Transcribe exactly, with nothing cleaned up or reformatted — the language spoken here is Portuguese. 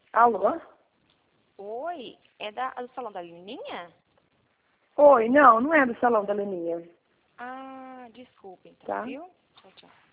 Alô? Oi, é da, do salão da Lininha? Oi, não, não é do salão da Leninha. Ah, desculpa então, Tá? viu? Tchau, tchau.